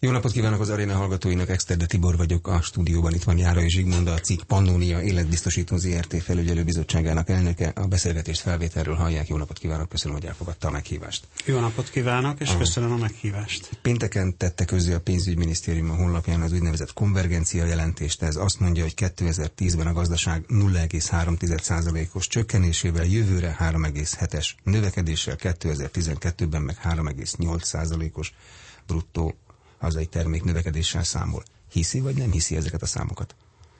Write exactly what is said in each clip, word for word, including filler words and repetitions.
Jó napot kívánok az aréna hallgatóinak, Exterde Tibor vagyok, a stúdióban itt van Járai Zsigmond, a cikk Pannónia Életbiztosító zé er té felügyelőbizottságának elnöke. A beszélgetést felvételről hallják. Jó napot kívánok, köszönöm, hogy elfogadta a meghívást. Jó napot kívánok, és a... köszönöm a meghívást. Pénteken tette közzé a pénzügyminisztérium a honlapján az úgynevezett konvergencia jelentést. Ez azt mondja, hogy kétezer-tízben a gazdaság nulla egész három százalékos csökkenésével, jövőre három egész hetes növekedéssel, kétezer-tizenkettőben meg három egész nyolc százalékos bruttó hazai termék növekedéssel számol. Hiszi vagy nem hiszi ezeket a számokat?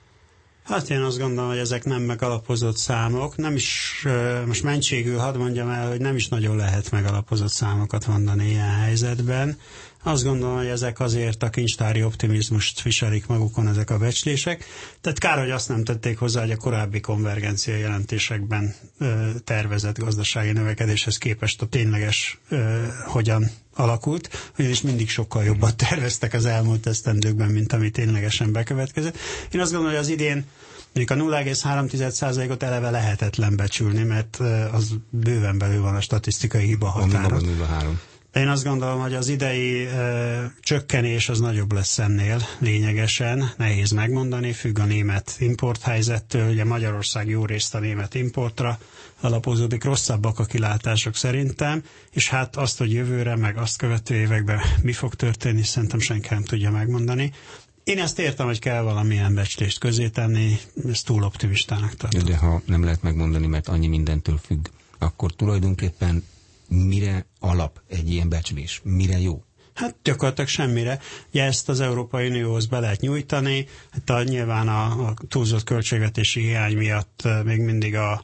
Hát én azt gondolom, hogy ezek nem megalapozott számok. Nem is, most mentségül hadd mondjam el, hogy nem is nagyon lehet megalapozott számokat mondani ilyen helyzetben. Azt gondolom, hogy ezek azért a kincstári optimizmust viselik magukon ezek a becslések. Tehát kár, hogy azt nem tették hozzá, hogy a korábbi konvergencia jelentésekben ö, tervezett gazdasági növekedéshez képest a tényleges ö, hogyan alakult, ugyanis mindig sokkal jobban terveztek az elmúlt esztendőkben, mint ami ténylegesen bekövetkezett. Én azt gondolom, hogy az idén mondjuk a nulla egész három százalékot eleve lehetetlen becsülni, mert az bőven belül van a statisztikai hiba határa. Én azt gondolom, hogy az idei ö, csökkenés az nagyobb lesz ennél lényegesen, nehéz megmondani, függ a német importhelyzettől, ugye Magyarország jó részt a német importra alapozódik, rosszabbak a kilátások szerintem, és hát azt, hogy jövőre, meg azt követő években mi fog történni, szerintem senki nem tudja megmondani. Én ezt értem, hogy kell valamilyen becslést közé tenni, ezt túl optimistának tartom. De ha nem lehet megmondani, mert annyi mindentől függ, akkor tulajdonképpen mire alap egy ilyen becslés? Mire jó? Hát gyakorlatilag semmire. Ugye ezt az Európai Unióhoz be lehet nyújtani. Hát a, nyilván a, a túlzott költségvetési hiány miatt még mindig a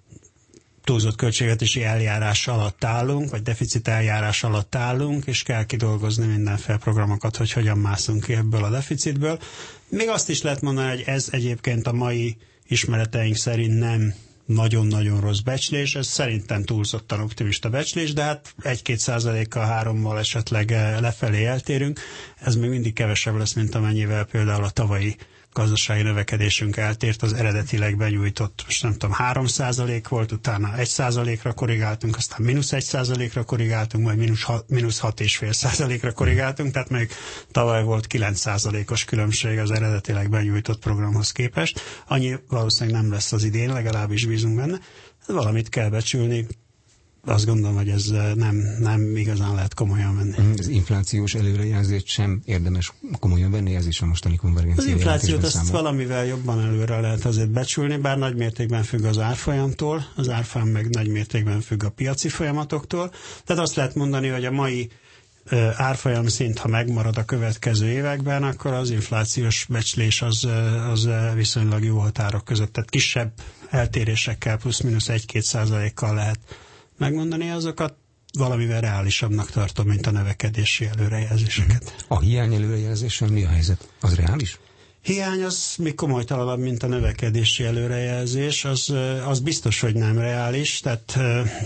túlzott költségvetési eljárás alatt állunk, vagy deficit eljárás alatt állunk, és kell kidolgozni mindenféle programokat, hogy hogyan mászunk ki ebből a deficitből. Még azt is lehet mondani, hogy ez egyébként a mai ismereteink szerint nem nagyon-nagyon rossz becslés, ez szerintem túlzottan optimista becslés, de hát egy-két százalékkal, hárommal esetleg lefelé eltérünk. Ez még mindig kevesebb lesz, mint amennyivel például a tavalyi gazdasági növekedésünk eltért, az eredetileg benyújtott, most nem tudom, három százalék volt, utána egy százalékra korrigáltunk, aztán mínusz egy százalékra korrigáltunk, majd mínusz hat, mínusz hat és fél százalékra korrigáltunk, tehát még tavaly volt kilenc százalékos különbség az eredetileg benyújtott programhoz képest. Annyi valószínűleg nem lesz az idén, legalábbis bízunk benne. Valamit kell becsülni. Azt gondolom, hogy ez nem, nem igazán lehet komolyan venni. Az inflációs előrejelzést sem érdemes komolyan venni, ez is a mostani konvergencia. Az inflációt azt valamivel jobban előre lehet azért becsülni, bár nagy mértékben függ az árfolyamtól, az árfolyam meg nagy mértékben függ a piaci folyamatoktól. Tehát azt lehet mondani, hogy a mai árfolyam szint, ha megmarad a következő években, akkor az inflációs becslés az, az viszonylag jó határok között. Tehát kisebb eltérésekkel, plusz-minusz egy-két százalékkal lehet megmondani azokat, valamivel reálisabbnak tartom, mint a növekedési előrejelzéseket. A hiány előrejelzéssel mi a helyzet? Az reális? Hiány az még komolytalanabb, mint a növekedési előrejelzés, az, az biztos, hogy nem reális, tehát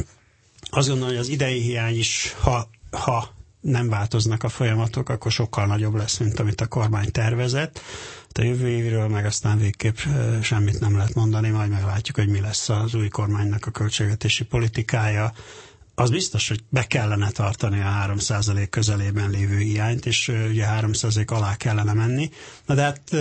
azt gondolom, hogy az idei hiány is, ha, ha nem változnak a folyamatok, akkor sokkal nagyobb lesz, mint amit a kormány tervezett. A jövő évről meg aztán végképp semmit nem lehet mondani, majd meglátjuk, hogy mi lesz az új kormánynak a költségvetési politikája. Az biztos, hogy be kellene tartani a három százalék közelében lévő hiányt, és ugye három százalék alá kellene menni. Na de hát,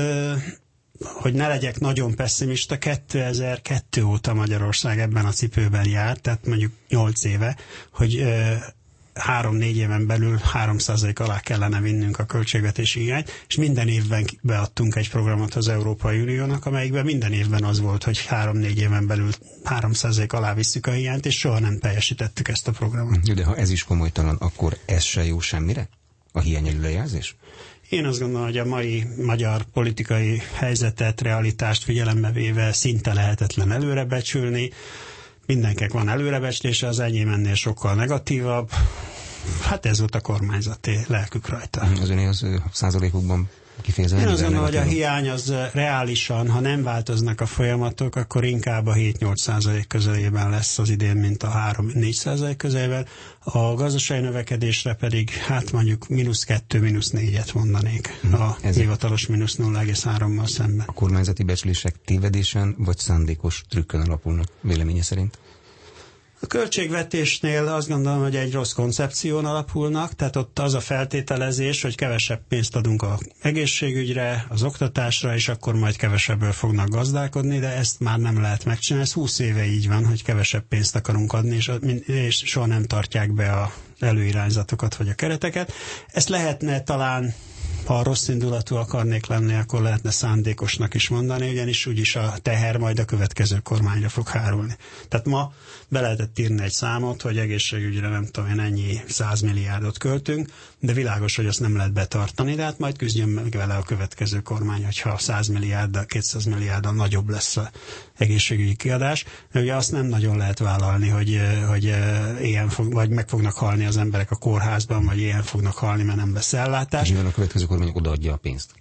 hogy ne legyek nagyon pessimista, kétezer-kettő óta Magyarország ebben a cipőben jár, tehát mondjuk nyolc éve, hogy három-négy éven belül három százalék alá kellene vinnünk a költségvetési hiányt, és minden évben beadtunk egy programot az Európai Uniónak, amelyikben minden évben az volt, hogy három-négy éven belül három százalék alá visszük a hiányt, és soha nem teljesítettük ezt a programot. De ha ez is komolytalan, akkor ez se jó semmire? A hiány előrejelzés? Én azt gondolom, hogy a mai magyar politikai helyzetet, realitást figyelembe véve szinte lehetetlen előrebecsülni. Mindenkinek van előrebecslése, az enyém ennél sokkal negatívabb. Hát ez volt a kormányzati lelkük rajta. Az öné az százalékokban kifejezve? Én azt gondolom, hogy a hiány az reálisan, ha nem változnak a folyamatok, akkor inkább a hét-nyolc százalék közelében lesz az idén, mint a három-négy százalék közelében. A gazdasági növekedésre pedig hát mondjuk mínusz kettő, mínusz négyet mondanék a hivatalos mínusz nulla egész hárommal szemben. A kormányzati becslések tévedésen vagy szándékos trükkön alapulnak véleménye szerint? A költségvetésnél azt gondolom, hogy egy rossz koncepción alapulnak, tehát ott az a feltételezés, hogy kevesebb pénzt adunk az egészségügyre, az oktatásra, és akkor majd kevesebből fognak gazdálkodni, de ezt már nem lehet megcsinálni. Ez húsz éve így van, hogy kevesebb pénzt akarunk adni, és, és soha nem tartják be az előirányzatokat vagy a kereteket. Ezt lehetne talán, ha rossz indulatú akarnék lenni, akkor lehetne szándékosnak is mondani, ugyanis úgyis a teher majd a következő kormányra fog hárulni. Tehát ma be lehetett írni egy számot, hogy egészségügyre nem tudom én ennyi száz milliárdot költünk, de világos, hogy azt nem lehet betartani, de hát majd küzdjön meg vele a következő kormány, hogyha száz milliárd, kétszáz milliárddal nagyobb lesz az egészségügyi kiadás. De ugye azt nem nagyon lehet vállalni, hogy, hogy ilyen fog, vagy meg fognak halni az emberek a kórházban, vagy ilyen fognak halni, mert nem lesz ellátás. Nyilván a következő kormány odaadja a pénzt.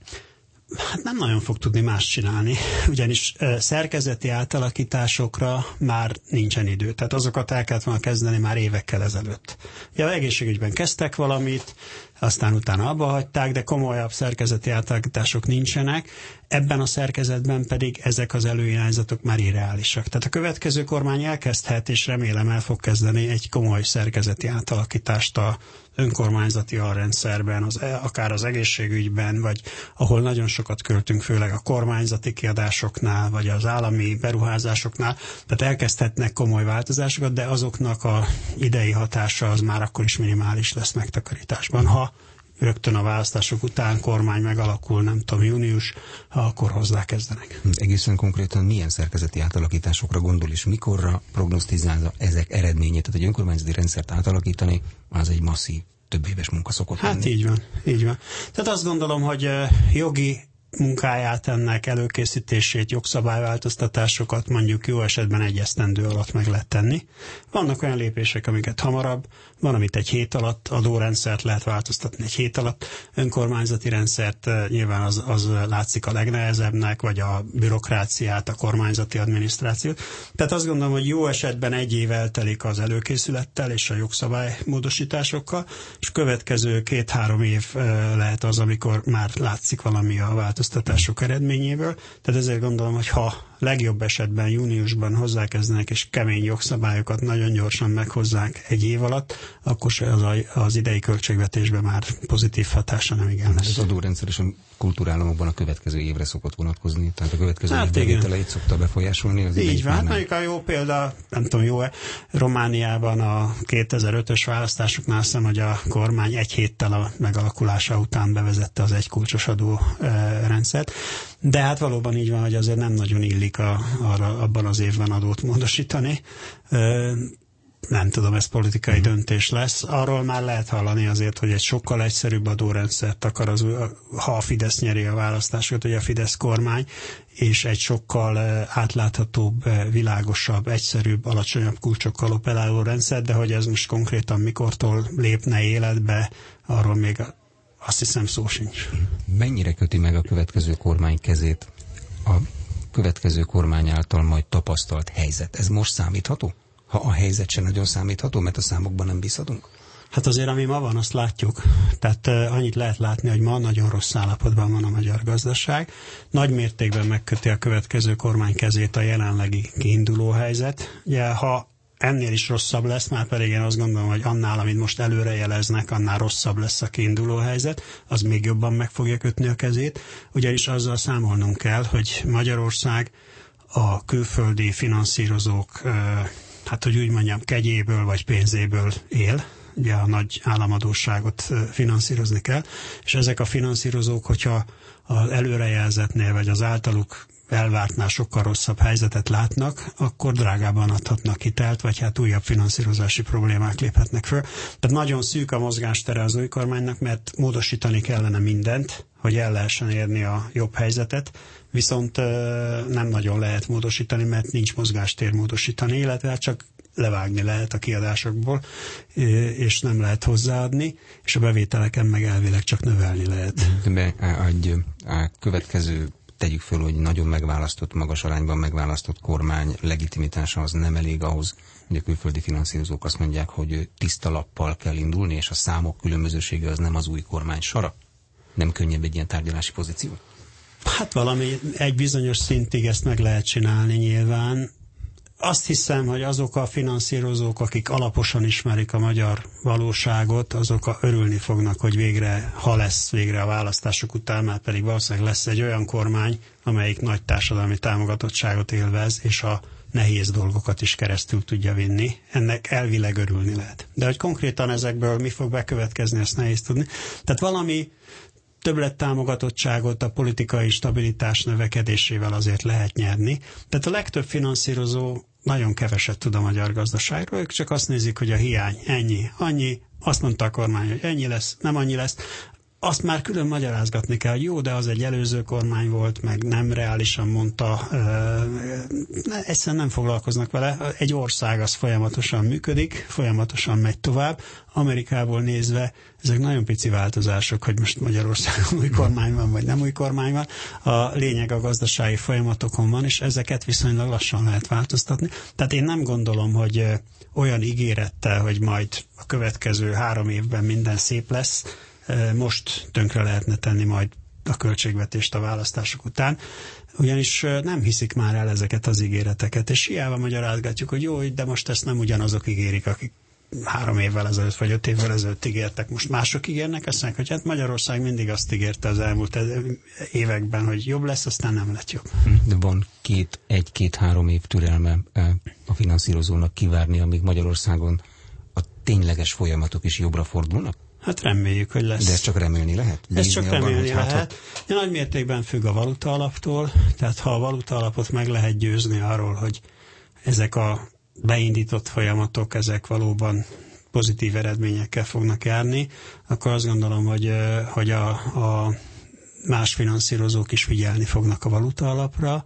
Hát nem nagyon fog tudni más csinálni, ugyanis szerkezeti átalakításokra már nincsen idő. Tehát azokat el kellett volna kezdeni már évekkel ezelőtt. Ja, az egészségügyben kezdtek valamit, aztán utána abba hagyták, de komolyabb szerkezeti átalakítások nincsenek. Ebben a szerkezetben pedig ezek az előirányzatok már irreálisak. Tehát a következő kormány elkezdhet, és remélem el fog kezdeni egy komoly szerkezeti átalakítást a önkormányzati alrendszerben, az, akár az egészségügyben, vagy ahol nagyon sokat költünk, főleg a kormányzati kiadásoknál, vagy az állami beruházásoknál. Tehát elkezdhetnek komoly változásokat, de azoknak a idei hatása az már akkor is minimális lesz megtakarításban. Ha rögtön a választások után kormány megalakul, nem tudom, június, ha akkor hozzákezdenek. Egészen konkrétan milyen szerkezeti átalakításokra gondol, és mikorra prognosztizálza ezek eredményét? Tehát egy önkormányzati rendszert átalakítani, az egy masszív, több éves munka szokott Hát lenni. így van, így van. Tehát azt gondolom, hogy jogi munkáját, ennek előkészítését, jogszabályváltoztatásokat mondjuk jó esetben egy esztendő alatt meg lehet tenni. Vannak olyan lépések, amiket hamarabb, van, amit egy hét alatt, adórendszert lehet változtatni egy hét alatt, önkormányzati rendszert nyilván az, az látszik a legnehezebbnek, vagy a bürokráciát, a kormányzati adminisztrációt. Tehát azt gondolom, hogy jó esetben egy év eltelik az előkészülettel és a jogszabálymódosításokkal, és következő két-három év lehet az, amikor már látszik valami a változtatások eredményéből. Tehát ezért gondolom, hogy ha legjobb esetben júniusban hozzákezdenek, és kemény jogszabályokat nagyon gyorsan meghozzák egy év alatt, akkor se az, a, az idei költségvetésben már pozitív hatása nem igen lesz. Az adórendszer és a kultúrállamokban a következő évre szokott vonatkozni, tehát a következő hát év bevételeit szokta befolyásolni. Az így van, hát mondjuk a jó példa, nem tudom, jó-e, Romániában a kétezer-ötös választásoknál azt hiszem, hogy a kormány egy héttel a megalakulása után bevezette az egykulcsos adó e, rendszert. De hát valóban így van, hogy azért nem nagyon illik a, arra, abban az évben adót módosítani. Ö, nem tudom, ez politikai döntés lesz. Arról már lehet hallani azért, hogy egy sokkal egyszerűbb adórendszert akar, az, ha a Fidesz nyeri a választásokat, hogy a Fidesz kormány, és egy sokkal átláthatóbb, világosabb, egyszerűbb, alacsonyabb kulcsokkal operáló rendszer, de hogy ez most konkrétan mikortól lépne életbe, arról még azt hiszem szó sincs. Mennyire köti meg a következő kormány kezét a következő kormány által majd tapasztalt helyzet? Ez most számítható? Ha a helyzet sem nagyon számítható, mert a számokban nem bízhatunk? Hát azért, ami ma van, azt látjuk. Tehát uh, annyit lehet látni, hogy ma nagyon rossz állapotban van a magyar gazdaság. Nagy mértékben megköti a következő kormány kezét a jelenlegi kiinduló helyzet. Ugye, ha ennél is rosszabb lesz, már pedig én azt gondolom, hogy annál, amit most előrejeleznek, annál rosszabb lesz a kiinduló helyzet, az még jobban meg fogja kötni a kezét. Ugyanis azzal számolnunk kell, hogy Magyarország a külföldi finanszírozók, hát hogy úgy mondjam, kegyéből vagy pénzéből él. Ugye a nagy államadósságot finanszírozni kell, és ezek a finanszírozók, hogyha az előrejelzetnél vagy az általuk elvártnál sokkal rosszabb helyzetet látnak, akkor drágában adhatnak hitelt, vagy hát újabb finanszírozási problémák léphetnek föl. Tehát nagyon szűk a mozgástere az új kormánynak, mert módosítani kellene mindent, hogy el lehessen érni a jobb helyzetet, viszont nem nagyon lehet módosítani, mert nincs mozgástér módosítani, illetve csak levágni lehet a kiadásokból, és nem lehet hozzáadni, és a bevételeken meg elvileg csak növelni lehet. De egy következő, tegyük föl, hogy nagyon megválasztott, magas arányban megválasztott kormány legitimitása az nem elég ahhoz, hogy a külföldi finanszírozók azt mondják, hogy tiszta lappal kell indulni, és a számok különbözősége az nem az új kormány sara. Nem könnyebb egy ilyen tárgyalási pozíció? Hát valami egy bizonyos szintig ezt meg lehet csinálni nyilván. azt hiszem, hogy azok a finanszírozók, akik alaposan ismerik a magyar valóságot, azok a örülni fognak, hogy végre, ha lesz végre a választások után, már pedig valószínűleg lesz egy olyan kormány, amelyik nagy társadalmi támogatottságot élvez, és a nehéz dolgokat is keresztül tudja vinni. Ennek elvileg örülni lehet. De hogy konkrétan ezekből mi fog bekövetkezni, ezt nehéz tudni. Tehát valami többlettámogatottságot a politikai stabilitás növekedésével azért lehet nyerni. Tehát a legtöbb finanszírozó nagyon keveset tud a magyar gazdaságról, ők csak azt nézik, hogy a hiány ennyi, annyi, azt mondta a kormány, hogy ennyi lesz, nem annyi lesz. Azt már külön magyarázgatni kell, hogy jó, de az egy előző kormány volt, meg nem reálisan mondta, ne, egyszerűen nem foglalkoznak vele. Egy ország az folyamatosan működik, folyamatosan megy tovább. Amerikából nézve ezek nagyon pici változások, hogy most Magyarországon új kormány van, vagy nem új kormány van. A lényeg a gazdasági folyamatokon van, és ezeket viszonylag lassan lehet változtatni. Tehát én nem gondolom, hogy olyan ígérettel, hogy majd a következő három évben minden szép lesz, most tönkre lehetne tenni majd a költségvetést a választások után, ugyanis nem hiszik már el ezeket az ígéreteket, és hiába magyarázgatjuk, hogy jó, de most ezt nem ugyanazok ígérik, akik három évvel ezelőtt vagy öt évvel ezelőtt ígértek, most mások ígérnek, azt mondják, hogy hát Magyarország mindig azt ígérte az elmúlt években, hogy jobb lesz, aztán nem lett jobb. De van két, egy-két-három év türelme a finanszírozónak kivárni, amíg Magyarországon a tényleges folyamatok is jobbra fordulnak? Hát reméljük, hogy lesz. De ezt csak remélni lehet? Ez csak abban, remélni hát, lehet. Ha... Nagy mértékben függ a valuta alaptól, tehát ha a valuta alapot meg lehet győzni arról, hogy ezek a beindított folyamatok, ezek valóban pozitív eredményekkel fognak járni, akkor azt gondolom, hogy, hogy a, a más finanszírozók is figyelni fognak a valuta alapra,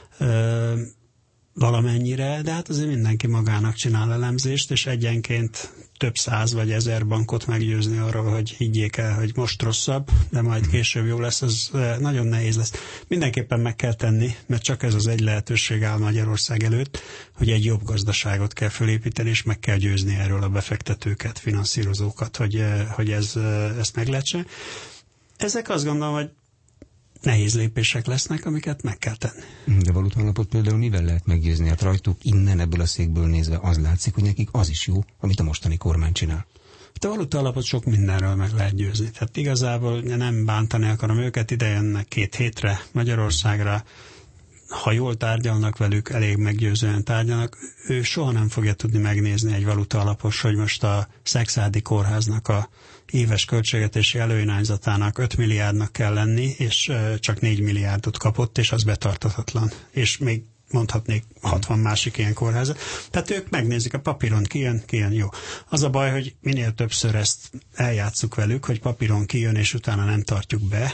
valamennyire, de hát azért mindenki magának csinál elemzést, és egyenként több száz vagy ezer bankot meggyőzni arról, hogy higgyék el, hogy most rosszabb, de majd később jó lesz, az nagyon nehéz lesz. Mindenképpen meg kell tenni, mert csak ez az egy lehetőség áll Magyarország előtt, hogy egy jobb gazdaságot kell fölépíteni, és meg kell győzni erről a befektetőket, finanszírozókat, hogy, hogy ez, ezt meg lehetsen. Ezek azt gondolom, hogy nehéz lépések lesznek, amiket meg kell tenni. De valutalapot például mivel lehet meggyőzni? Hát rajtuk innen ebből a székből nézve az látszik, hogy nekik az is jó, amit a mostani kormány csinál. A valutalapot sok mindenről meg lehet győzni. Tehát igazából nem bántani akarom őket, ide jönnek két hétre Magyarországra, ha jól tárgyalnak velük, elég meggyőzően tárgyalnak, ő soha nem fogja tudni megnézni egy valuta alapos, hogy most a Szekszárdi kórháznak a éves költségvetési előirányzatának öt milliárdnak kell lenni, és csak négy milliárdot kapott, és az betartathatlan. És még mondhatnék hatvan másik ilyen kórháza. Tehát ők megnézik a papíron, kijön, kijön, jó. Az a baj, hogy minél többször ezt eljátsszuk velük, hogy papíron kijön, és utána nem tartjuk be,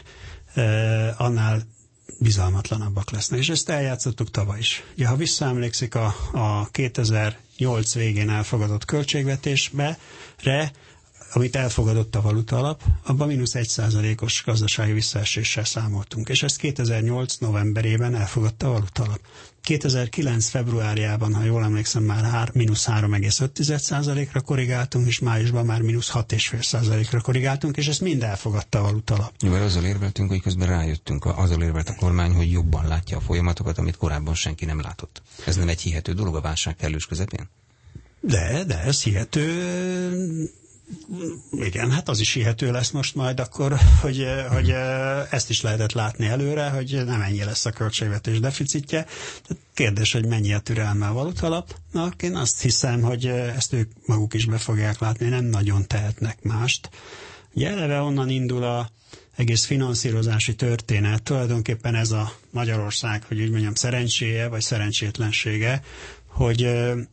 annál bizalmatlanabbak lesznek. És ezt eljátszottuk tavaly is. Ugye, ha visszaemlékszik a, a kétezer-nyolc végén elfogadott költségvetésbe, re, amit elfogadott a valuta alap, abban mínusz egy százalékos gazdasági visszaeséssel számoltunk. És ezt kétezer-nyolc novemberében elfogadta a valuta alap. kétezer-kilenc februárjában, ha jól emlékszem, már mínusz három egész öt százalékra korrigáltunk, és májusban már mínusz hat egész öt százalékra korrigáltunk, és ezt mind elfogadta a valuta alap. Jó, mert azzal érveltünk, hogy közben rájöttünk, azzal érvelt a kormány, hogy jobban látja a folyamatokat, amit korábban senki nem látott. Ez nem egy hihető dolog a válság kellős közepén? De, de ez hihető... Igen, hát az is hihető lesz most majd akkor, hogy, hogy ezt is lehetett látni előre, hogy nem ennyi lesz a költségvetés deficitje. Tehát kérdés, hogy mennyi a türelme a valutalapnak. Én azt hiszem, hogy ezt ők maguk is be fogják látni, nem nagyon tehetnek mást. Ugye eleve onnan indul a egész finanszírozási történet, tulajdonképpen ez a Magyarország, hogy úgy mondjam, szerencséje vagy szerencsétlensége, hogy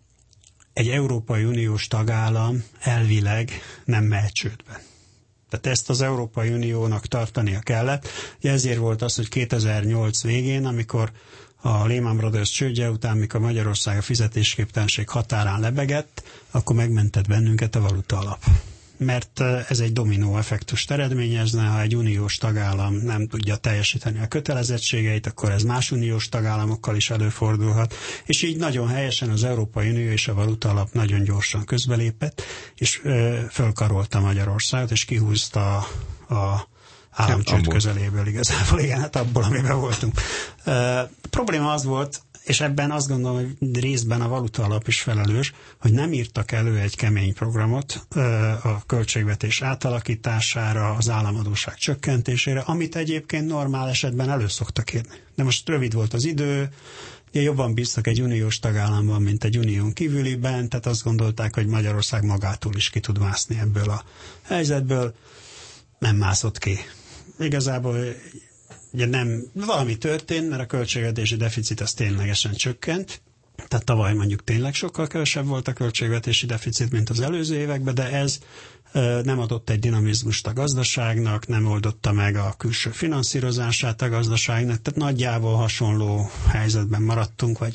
egy Európai Uniós tagállam elvileg nem mehet csődbe. Tehát ezt az Európai Uniónak tartania kellett. Ezért volt az, hogy kétezer-nyolc végén, amikor a Lehman Brothers csődje után, mikor Magyarország a fizetésképtelenség határán lebegett, akkor megmentett bennünket a valuta alap. Mert ez egy dominó effektust eredményezne, ha egy uniós tagállam nem tudja teljesíteni a kötelezettségeit, akkor ez más uniós tagállamokkal is előfordulhat, és így nagyon helyesen az Európai Unió és a valuta alap nagyon gyorsan közbelépett, és ö, fölkarolta Magyarországot, és kihúzta a, a államcsőd közeléből igazából, igen, hát abból, amiben voltunk. A probléma az volt, és ebben azt gondolom, hogy részben a valuta alap is felelős, hogy nem írtak elő egy kemény programot a költségvetés átalakítására, az államadósság csökkentésére, amit egyébként normál esetben elő szoktak írni. De most rövid volt az idő, ugye jobban bíztak egy uniós tagállamban, mint egy unión kívüliben, tehát azt gondolták, hogy Magyarország magától is ki tud mászni ebből a helyzetből. Nem mászott ki. Igazából ugye nem, valami történt, mert a költségvetési deficit az ténylegesen csökkent, tehát tavaly mondjuk tényleg sokkal kevesebb volt a költségvetési deficit, mint az előző években, de ez ö, nem adott egy dinamizmust a gazdaságnak, nem oldotta meg a külső finanszírozását a gazdaságnak, tehát nagyjából hasonló helyzetben maradtunk, vagy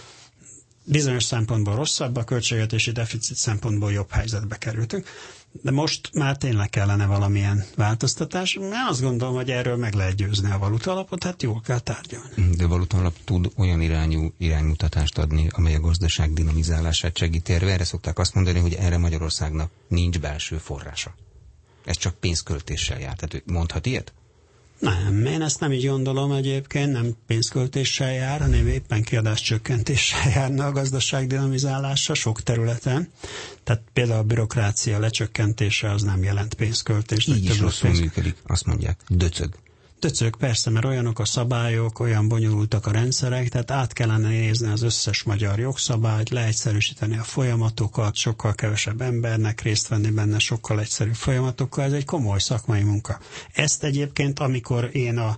bizonyos szempontból rosszabb, a költségvetési deficit szempontból jobb helyzetbe kerültünk. De most már tényleg kellene valamilyen változtatás. Én azt gondolom, hogy erről meg lehet győzni a valutalapot, tehát jól kell tárgyalni. De a valutalap tud olyan irányú iránymutatást adni, amely a gazdaság dinamizálását segíti. Erre szokták azt mondani, hogy erre Magyarországnak nincs belső forrása. Ez csak pénzköltéssel jár. Tehát mondhat ilyet? Nem, én ezt nem így gondolom egyébként, nem pénzköltéssel jár, hanem éppen kiadáscsökkentéssel járna a gazdaság dinamizálása sok területen. Tehát például a bürokrácia lecsökkentése az nem jelent pénzköltést. Így is rosszul pénz... működik, azt mondják, döcög. Döcög, persze, mert olyanok a szabályok, olyan bonyolultak a rendszerek, tehát át kellene nézni az összes magyar jogszabályt, leegyszerűsíteni a folyamatokat, sokkal kevesebb embernek részt venni benne, sokkal egyszerűbb folyamatokkal, ez egy komoly szakmai munka. Ezt egyébként, amikor én a,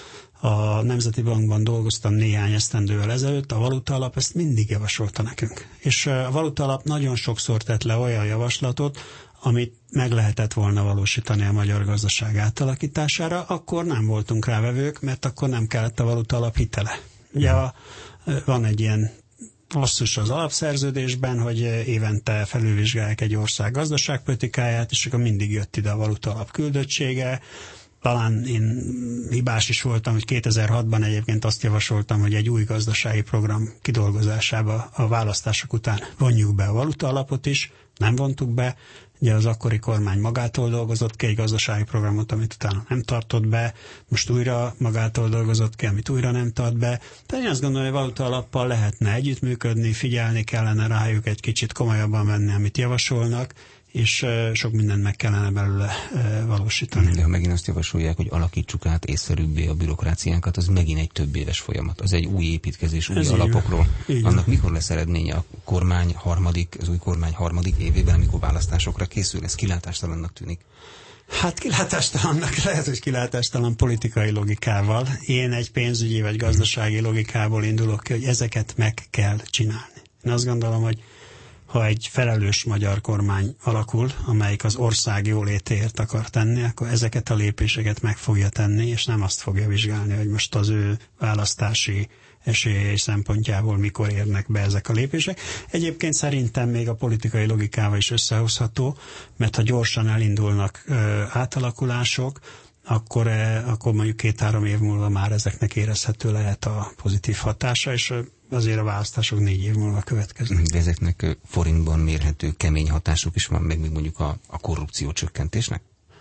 a Nemzeti Bankban dolgoztam néhány esztendővel ezelőtt, a Valuta Alap ezt mindig javasolta nekünk. És a Valuta Alap nagyon sokszor tett le olyan javaslatot, amit meg lehetett volna valósítani a magyar gazdaság átalakítására, akkor nem voltunk rávevők, mert akkor nem kellett a valuta alap hitele. Ugye a, van egy ilyen passzus az alapszerződésben, hogy évente felülvizsgálják egy ország gazdaságpolitikáját, és akkor mindig jött ide a valuta alap küldöttsége. Talán én hibás is voltam, hogy kétezer-hatban egyébként azt javasoltam, hogy egy új gazdasági program kidolgozásába a választások után vonjuk be a valuta alapot is, nem vontuk be. Ugye az akkori kormány magától dolgozott ki egy gazdasági programot, amit utána nem tartott be, most újra magától dolgozott ki, amit újra nem tart be. Tehát én azt gondolom, hogy valuta alappal lehetne együttműködni, figyelni kellene rájuk, egy kicsit komolyabban venni, amit javasolnak, és sok mindent meg kellene belőle valósítani. De ha megint azt javasolják, hogy alakítsuk át észszerűbbé a bürokráciánkat, az megint egy több éves folyamat. Az egy új építkezés, új Ez alapokról. Így van. Annak mikor lesz eredménye a kormány harmadik, az új kormány harmadik évében, amikor választásokra készül? Ez kilátástalannak tűnik. Hát kilátástalannak lehet, hogy kilátástalan politikai logikával. Én egy pénzügyi vagy gazdasági logikából indulok ki, hogy ezeket meg kell csinálni. Én azt gondolom, hogy ha egy felelős magyar kormány alakul, amelyik az ország jólétéért akar tenni, akkor ezeket a lépéseket meg fogja tenni, és nem azt fogja vizsgálni, hogy most az ő választási esélyei szempontjából mikor érnek be ezek a lépések. Egyébként szerintem még a politikai logikával is összehozható, mert ha gyorsan elindulnak ö, átalakulások, akkor, eh, akkor mondjuk két-három év múlva már ezeknek érezhető lehet a pozitív hatása, és azért a választások négy év múlva következnek. De ezeknek forintban mérhető kemény hatásuk is van, meg még mondjuk a, a korrupció csökkentésnek?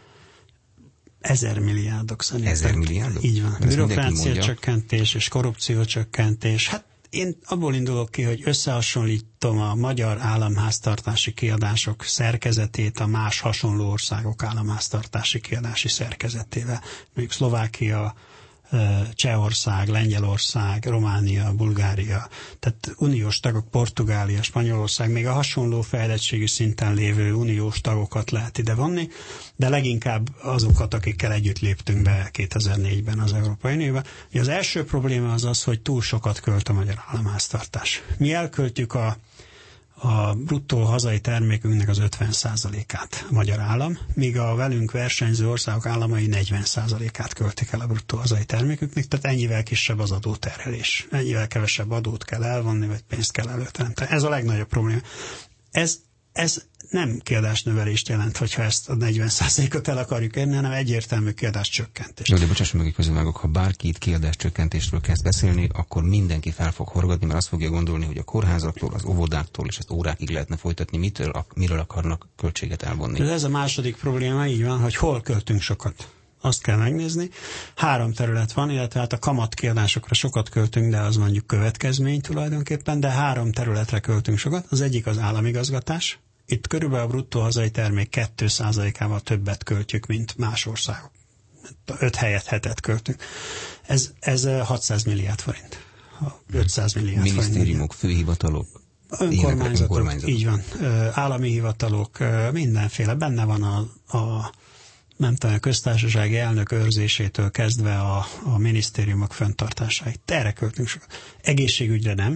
Ezer milliárdok szerintem. Ezer milliárdok? Így van. Bürokrácia csökkentés és korrupció csökkentés. Hát én abból indulok ki, hogy összehasonlítom a magyar államháztartási kiadások szerkezetét a más hasonló országok államháztartási kiadási szerkezetével. Mondjuk Szlovákia, Csehország, Lengyelország, Románia, Bulgária, tehát uniós tagok, Portugália, Spanyolország, még a hasonló fejlettségi szinten lévő uniós tagokat lehet ide vonni, de leginkább azokat, akikkel együtt léptünk be kétezer-négyben az Európai Unióba. Az első probléma az az, hogy túl sokat költ a magyar államháztartás. Mi elköltjük a a bruttó hazai termékünknek az ötven százalékát a magyar állam, míg a velünk versenyző országok államai negyven százalékát költik el a bruttó hazai terméküknek, tehát ennyivel kisebb az adóterhelés. Ennyivel kevesebb adót kell elvonni, vagy pénzt kell előteremteni. Ez a legnagyobb probléma. Ez, ez nem kiadásnövelést jelent, hogyha ezt a negyven százalékot el akarjuk érni, hanem egyértelmű kiadáscsökkentést. Jó, de bocsásson meg, közülvágok, ha bárki itt kiadáscsökkentésről kezd beszélni, akkor mindenki fel fog horgadni, mert azt fogja gondolni, hogy a kórházaktól, az óvodáktól, és ezt órákig lehetne folytatni, mitől, miről akarnak költséget elvonni. De ez a második probléma, így van, hogy hol költünk sokat. azt kell megnézni. Három terület van, illetve hát a kamatkiadásokra sokat költünk, de az mondjuk következmény tulajdonképpen, de három területre költünk sokat. Az egyik az államigazgatás. Itt körülbelül a bruttó hazai termék két százalékával többet költjük, mint más országok. öt helyet hetet költünk. Ez, ez hatszáz milliárd forint. ötszáz milliárd forint. Minisztériumok, főhivatalok, önkormányzatok, önkormányzatok, így van. Állami hivatalok, mindenféle. Benne van a, a nem tudom, a köztársasági elnök őrzésétől kezdve a, a minisztériumok fenntartásáig. Erre költünk sokat. Egészségügyre nem,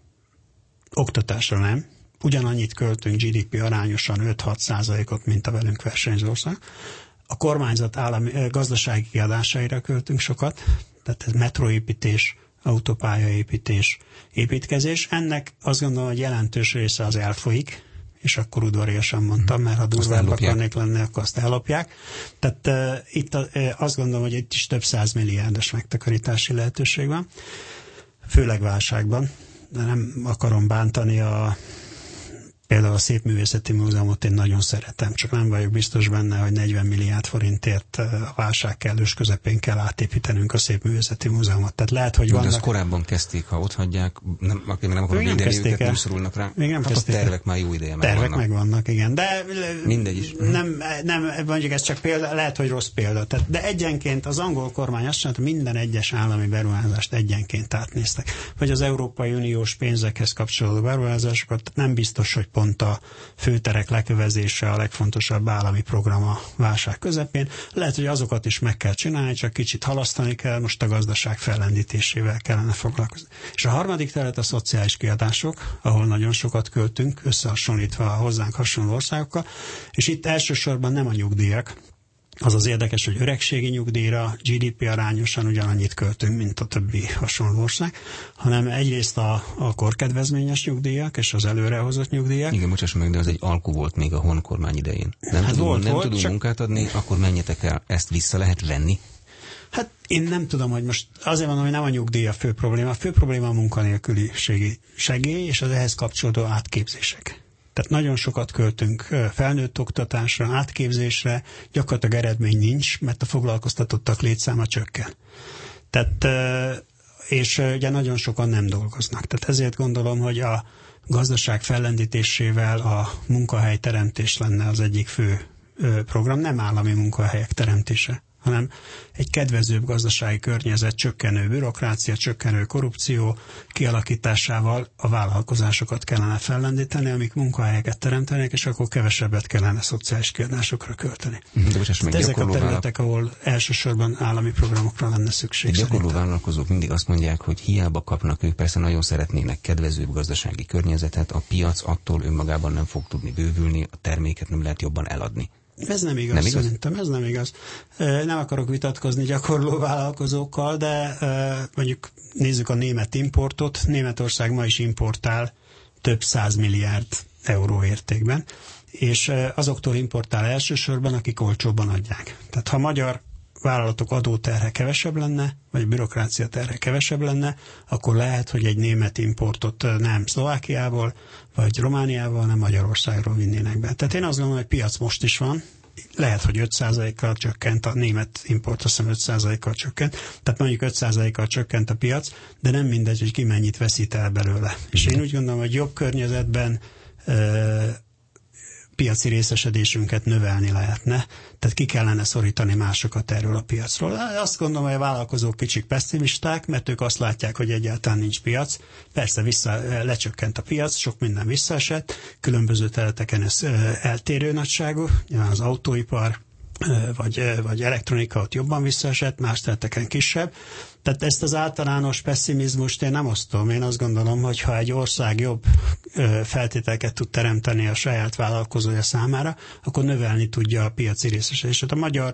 oktatásra nem. Ugyanannyit költünk gé dé pé arányosan öt-hat százalékot, mint a velünk versenyző ország. A kormányzat állami, gazdasági kiadásaira költünk sokat, tehát ez metróépítés, autópályaépítés, építkezés. Ennek azt gondolom, hogy jelentős része az elfolyik, és akkor udvariasan mondtam, mert ha durvább akarnék lenni, akkor azt ellopják. Tehát uh, itt uh, azt gondolom, hogy itt is több százmilliárdos megtakarítási lehetőség van, főleg válságban, de nem akarom bántani a például a Szépművészeti Múzeumot én nagyon szeretem, csak nem vagyok biztos benne, hogy negyven milliárd forintért a válság kellős közepén kell átépítenünk a Szépművészeti Múzeumot. Tehát lehet, hogy vannak... De azt korábban kezdték, ha ott hagyják, nem, nem akarom védeni őket, nem szorulnak rá. Még nem hát a tervek már jó ideje megvannak. Tervek megvannak, igen. De mindegy is. Nem, nem, mondjuk ez csak példa, lehet, hogy rossz példa. Tehát, de egyenként az angol kormány azt csinálta, minden egyes állami beruházást egyenként átnéztek. Vagy az Európai Uniós pénzekhez kapcsolódó beruházásokat nem biztos, hogy pont a főterek lekövezése a legfontosabb állami program a válság közepén. Lehet, hogy azokat is meg kell csinálni, csak kicsit halasztani kell, most a gazdaság fellendítésével kellene foglalkozni. És a harmadik terület a szociális kiadások, ahol nagyon sokat költünk, összehasonlítva a hozzánk hasonló országokkal, és itt elsősorban nem a nyugdíjak. Az az érdekes, hogy öregségi nyugdíjra gé dé pé arányosan ugyanannyit költünk, mint a többi hasonló ország, hanem egyrészt a, a korkedvezményes nyugdíjak és az előrehozott nyugdíjak. Igen, bocsáss meg, de az egy alku volt még a Hon kormány idején. Nem hát tudunk, volt, nem volt, tudunk csak... munkát adni, akkor menjetek el, ezt vissza lehet venni? Hát én nem tudom, hogy most azért mondom, hogy nem a nyugdíj a fő probléma. A fő probléma a munkanélküliségi segély és az ehhez kapcsolódó átképzések. Tehát nagyon sokat költünk felnőtt oktatásra, átképzésre, gyakorlatilag eredmény nincs, mert a foglalkoztatottak létszáma csökken. Tehát, és ugye nagyon sokan nem dolgoznak. Tehát ezért gondolom, hogy a gazdaság fellendítésével a munkahelyteremtés lenne az egyik fő program, nem állami munkahelyek teremtése, hanem egy kedvezőbb gazdasági környezet, csökkenő bürokrácia, csökkenő korrupció kialakításával a vállalkozásokat kellene fellendíteni, amik munkahelyeket teremtenek, és akkor kevesebbet kellene szociális kiadásokra költeni. De meg, ezek a területek, vállal... ahol elsősorban állami programokra lenne szükség. Gyakorló szerintem. Vállalkozók mindig azt mondják, hogy hiába kapnak, ők persze nagyon szeretnének kedvezőbb gazdasági környezetet, a piac attól önmagában nem fog tudni bővülni, a terméket nem lehet jobban eladni. Ez nem igaz, nem igaz, szerintem, ez nem igaz. Nem akarok vitatkozni gyakorló vállalkozókkal, de mondjuk nézzük a német importot. Németország ma is importál több száz milliárd euró értékben, és azoktól importál elsősorban, akik olcsóbban adják. Tehát ha a magyar vállalatok adóterhe kevesebb lenne, vagy bürokrácia terhe kevesebb lenne, akkor lehet, hogy egy német importot nem Szlovákiából, vagy Romániából, nem Magyarországról vinnének be. Tehát én azt gondolom, hogy piac most is van, lehet, hogy öt százalékkal csökkent, a német import azt hiszem öt százalékkal csökkent, tehát mondjuk öt százalékkal csökkent a piac, de nem mindegy, hogy ki mennyit veszít el belőle. És én úgy gondolom, hogy jobb környezetben e, piaci részesedésünket növelni lehetne, tehát ki kellene szorítani másokat erről a piacról. Azt gondolom, hogy a vállalkozók kicsit pessimisták, mert ők azt látják, hogy egyáltalán nincs piac. Persze vissza, lecsökkent a piac, sok minden visszaesett, különböző területeken ez eltérő nagyságú, nyilván az autóipar, vagy, vagy elektronika ott jobban visszaesett, más területeken kisebb. Tehát ezt az általános pessimizmust én nem osztom. Én azt gondolom, hogy ha egy ország jobb feltételeket tud teremteni a saját vállalkozója számára, akkor növelni tudja a piaci részesedést. A magyar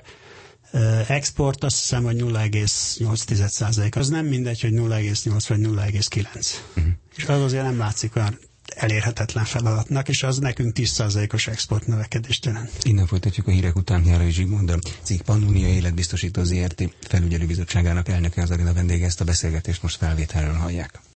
export azt hiszem, hogy nulla egész nyolc százalék. Az nem mindegy, hogy nulla egész nyolc vagy nulla egész kilenc. Uh-huh. És az azért nem látszik olyan elérhetetlen feladatnak, és az nekünk tíz százalékos export növekedést jelent. Innen folytatjuk a hírek után. Járai Zsigmond, a cég Pannonia Életbiztosító zé er té felügyelőbizottságának elnöke, az a vendége, ezt a beszélgetést most felvételről hallják.